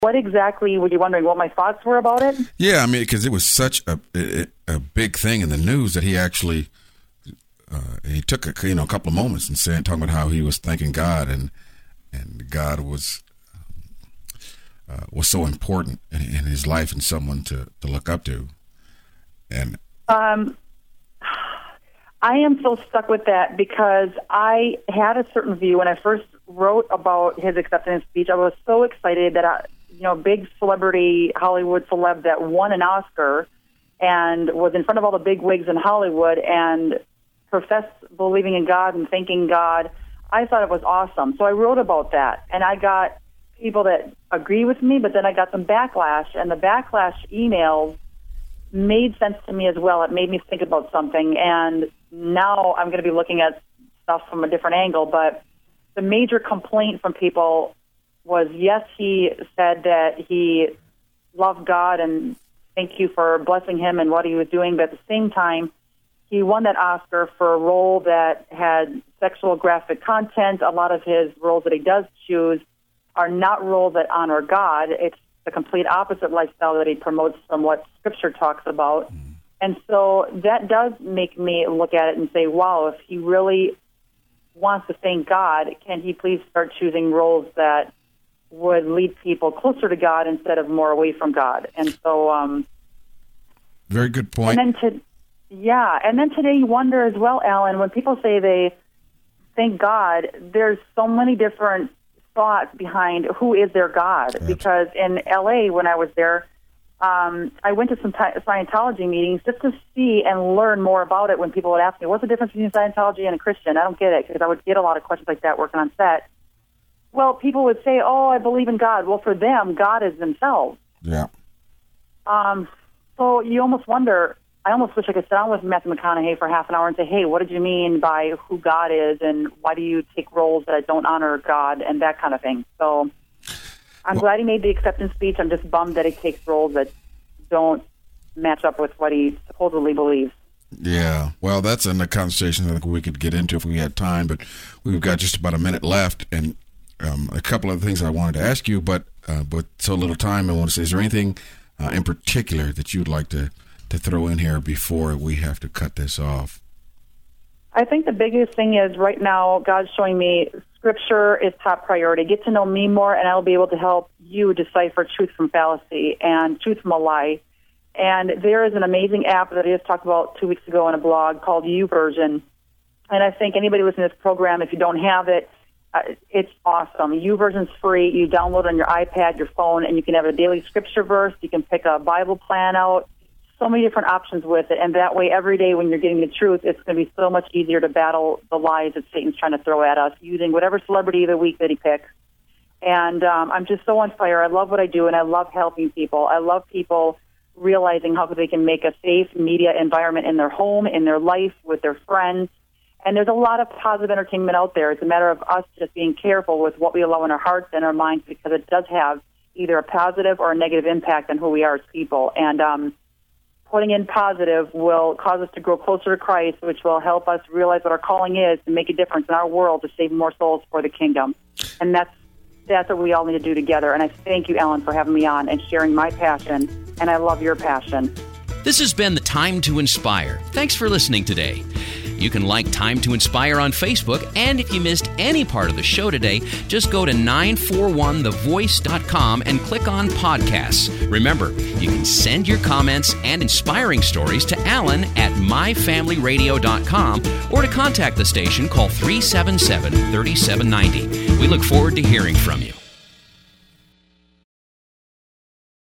What exactly were you wondering? What my thoughts were about it? Yeah, I mean, because it was such a big thing in the news that he actually he took a couple of moments and talking about how he was thanking God and God was so important in his life and someone to look up to. And I am so stuck with that because I had a certain view when I first wrote about his acceptance speech. I was so excited that big celebrity Hollywood celeb that won an Oscar and was in front of all the big wigs in Hollywood and professed believing in God and thanking God. I thought it was awesome. So I wrote about that, and I got people that agree with me, but then I got some backlash, and the backlash emails made sense to me as well. It made me think about something, and now I'm going to be looking at stuff from a different angle, but the major complaint from people was, yes, he said that he loved God and thank you for blessing him and what he was doing, but at the same time, he won that Oscar for a role that had sexual graphic content. A lot of his roles that he does choose are not roles that honor God. It's the complete opposite lifestyle that he promotes from what Scripture talks about. And so that does make me look at it and say, wow, if he really wants to thank God, can he please start choosing roles that would lead people closer to God instead of more away from God? And so... very good point. And then today you wonder as well, Alan, when people say they thank God, there's so many different thoughts behind who is their God. Absolutely. Because in L.A., when I was there, I went to some Scientology meetings just to see and learn more about it when people would ask me, what's the difference between Scientology and a Christian? I don't get it, because I would get a lot of questions like that working on set. Well, people would say, oh, I believe in God. Well, for them, God is themselves. Yeah. So you almost wonder, I almost wish I could sit down with Matthew McConaughey for half an hour and say, hey, what did you mean by who God is, and why do you take roles that don't honor God, and that kind of thing. So I'm glad he made the acceptance speech. I'm just bummed that he takes roles that don't match up with what he supposedly believes. Yeah, well, that's in the conversation I think we could get into if we had time, but we've got just about a minute left, and a couple of things I wanted to ask you, but so little time, I want to say, is there anything in particular that you'd like to throw in here before we have to cut this off? I think the biggest thing is right now God's showing me Scripture is top priority. Get to know me more, and I'll be able to help you decipher truth from fallacy and truth from a lie. And there is an amazing app that I just talked about 2 weeks ago on a blog called YouVersion. And I think anybody listening to this program, if you don't have it, it's awesome. YouVersion's free. You download it on your iPad, your phone, and you can have a daily scripture verse. You can pick a Bible plan out. So many different options with it. And that way, every day when you're getting the truth, it's going to be so much easier to battle the lies that Satan's trying to throw at us using whatever celebrity of the week that he picks. And I'm just so on fire. I love what I do, and I love helping people. I love people realizing how they can make a safe media environment in their home, in their life, with their friends. And there's a lot of positive entertainment out there. It's a matter of us just being careful with what we allow in our hearts and our minds, because it does have either a positive or a negative impact on who we are as people. And putting in positive will cause us to grow closer to Christ, which will help us realize what our calling is to make a difference in our world to save more souls for the kingdom. And that's what we all need to do together. And I thank you, Ellen, for having me on and sharing my passion. And I love your passion. This has been The Time to Inspire. Thanks for listening today. You can like Time to Inspire on Facebook, and if you missed any part of the show today, just go to 941thevoice.com and click on Podcasts. Remember, you can send your comments and inspiring stories to Alan at myfamilyradio.com, or to contact the station, call 377-3790. We look forward to hearing from you.